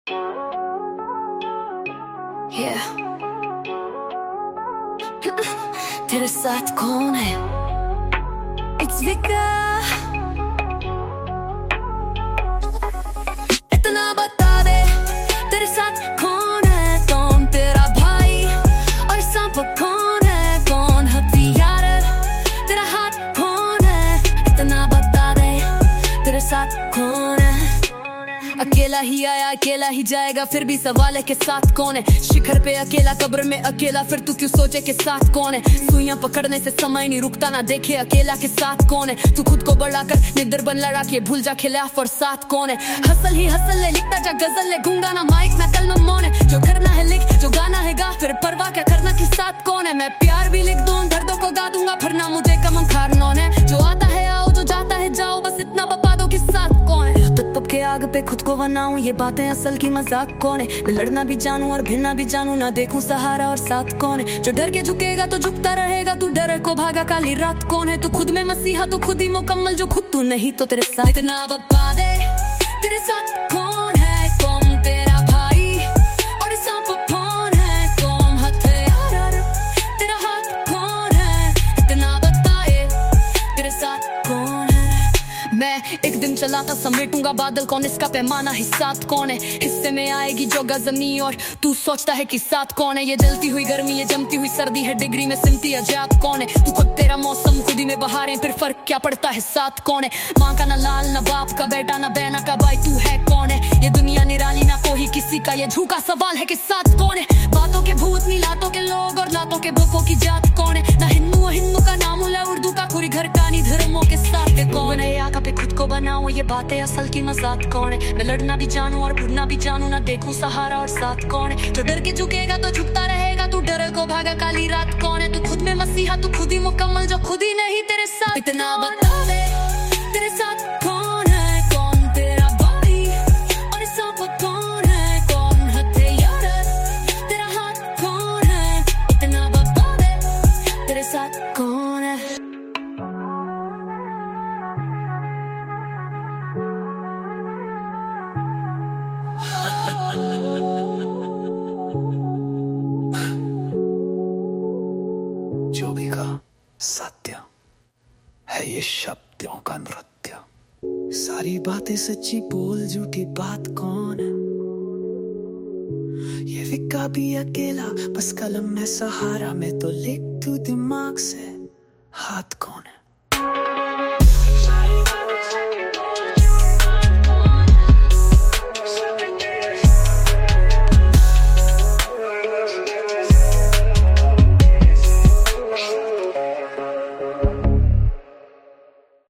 Yeah. तेरे साथ कौन है? It's Vika. इतना बता दे तेरे साथ कौन है? कौन तेरा भाई और सांप कौन है? कौन हथियार तेरा हाथ कौन है? इतना बता दे तेरे साथ कौन है? अकेला ही आया अकेला ही जाएगा, फिर भी सवाल है कि साथ कौन है? शिखर पे अकेला, कब्र में अकेला, फिर तू क्यों सोचे कि साथ कौन है? सुइयां पकड़ने से समय नहीं रुकता, ना देखे अकेला के साथ कौन है? तू खुद को बढ़ाकर निडर बन लड़ा के भूल जा खिलाफ और साथ कौन है? हसल ही हसल ले, लिखता जा गजल ले, गूंगा ना माइक ना कलम मौन है। जो करना है लिख, जो गाना है गा, फिर परवाह क्या करना कि साथ कौन है? मैं प्यार भी लिख दूं, दर्दों को गा दूंगा, फिर ना मुझे कम खार नौन है। जो आता है आओ, जो जाता है जाओ, बस इतना बता दो कि साथ कौन है? तब के आग पे खुद को बनाऊं, ये बातें असल की मजाक कौन है? मैं लड़ना भी जानूं और भिड़ना भी जानूं, ना देखूं सहारा और साथ कौन है? जो डर के झुकेगा तो झुकता रहेगा, तू डर को भागा काली रात कौन है? तू खुद में मसीहा, तू खुद ही मुकम्मल, जो खुद तू नहीं तो तेरे साथ। इतना बता दे तेरे साथ कौन है? कौन तेरा भाई और सांप कौन है? कौन हथियार तेरा हाथ कौन है? इतना बताए तेरे साथ कौन है? मैं एक दिन चलाता समेटूंगा बादल, कौन इसका पैमाना है? साथ कौन है? हिस्से में आएगी जो गजनी, और तू सोचता है कि साथ कौन है? ये जलती हुई गर्मी, ये जमती हुई सर्दी है, डिग्री में सिमती अजात कौन है? तू खुद तेरा मौसम, खुद ही में बहारें, फिर फर्क क्या पड़ता है? साथ कौन है? माँ का ना लाल, ना बाप का बेटा, ना बहना का भाई, तू है कौन है? ये दुनिया निराली, ना कोई किसी का, ये झूठा सवाल है कि साथ कौन है? बातों के भूत नहीं, लातों के लोग और लातों के भूखों की जात कौन है? ना हिंदू हिंदू का नाम उला, उर्दू का खुरी घर का नहीं, धर्मों के साथ कौन है? आका पे खुद को बनाऊं, ये बातें असल की मजाक कौन है? मैं लड़ना भी जानूं और भिड़ना भी जानूं, ना देखूं सहारा और साथ कौन है? जो डर के झुकेगा तो झुकता रहेगा, तू डर को भागा काली रात कौन है? तू खुद में मसीहा, तू खुद ही मुकम्मल, जो खुद ही नहीं तेरे साथ। इतना बता दे तेरे साथ कौन है? कौन तेरा भाई और सांप कौन है? कौन हथियार तेरा हाथ कौन है? इतना बता दे तेरे साथ कौन है? जो भी कहा सत्य है, ये शब्दों का नृत्य। सारी बातें सच्ची बोल, झूठी बात कौन है? ये विका भी अकेला, बस कलम में सहारा में, तो लिख तू दिमाग से हाथ कौन है?